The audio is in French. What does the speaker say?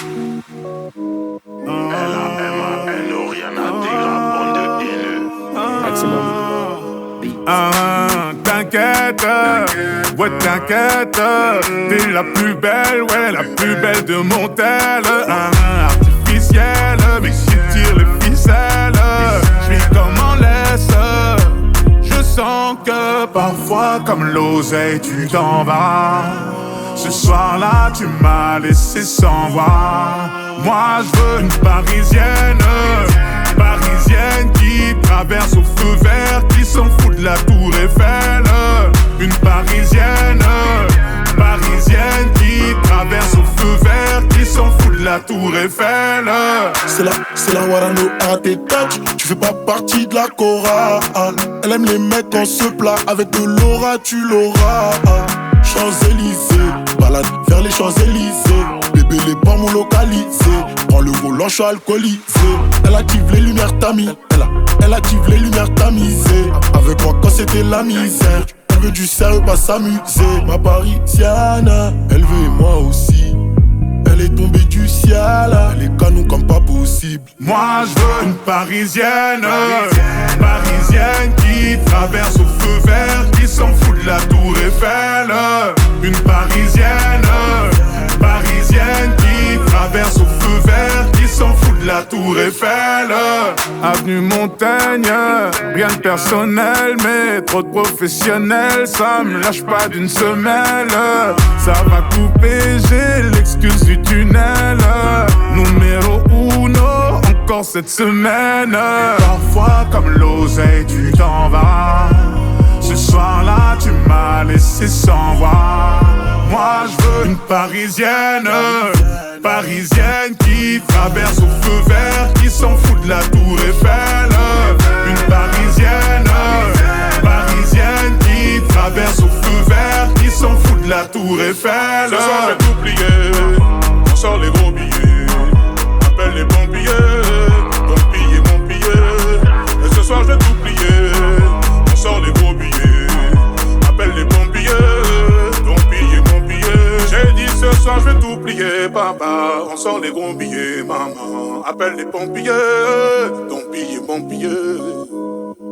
L-A-M-A-N-O, rien à dire, bande de haineux. Maximum. T'inquiète, ouais t'inquiète, t'es la plus belle, ouais la plus belle de mon tel. Artificielle, mais qui tire les ficelles, j'suis comme en laisse. Je sens que parfois comme l'oseille tu t'en vas. Ce soir-là tu m'as laissé sans voix. Moi je veux une parisienne, parisienne qui traverse au feu vert, qui s'en fout de la tour Eiffel. Une parisienne, parisienne qui traverse au feu vert, qui s'en fout de la tour Eiffel. C'est la Warano à tes touch. Tu fais pas partie de la chorale. Elle aime les mecs quand se plat. Avec de l'aura tu l'auras. Champs-Élysées, balade vers les Champs-Élysées. Bébé les pas mon localisé. Prends le volant, je suis alcoolisé. Elle active les lumières tamis. Elle active les lumières tamisées. Avec moi quand c'était la misère. Elle veut du sérieux, pas s'amuser. Ma parisienne, elle veut et moi aussi. Elle est tombée du ciel, elle est canon comme pas possible. Moi je veux une parisienne, parisienne qui traverse au feu vert, qui s'en fout de la tour Eiffel. Une parisienne, parisienne qui traverse au feu vert, qui s'en fout de la tour Eiffel. Avenue Montaigne, rien de personnel, mais trop de professionnels, ça me lâche pas d'une semelle. Ça va couper, j'ai l'excuse du tunnel. Numéro uno, encore cette semaine. Parfois comme l'oseille tu t'en vas. Ce soir-là tu m'as laissé sans voix. Moi je veux une parisienne, parisienne qui traverse au feu vert, qui s'en fout de la tour Eiffel. Une parisienne, parisienne qui traverse au feu vert, qui s'en fout de la tour Eiffel. Ce soir je vais tout plier, on sort les gros billets. Appelle les pompiers, ton billet, mon billet. Et ce soir je vais tout plier, on sort les gros billets. Appelle les pompiers, ton billet, mon billet. J'ai dit ce soir je vais tout plier, papa. On sort les gros billets, maman. Appelle les pompiers, ton billet, mon billet.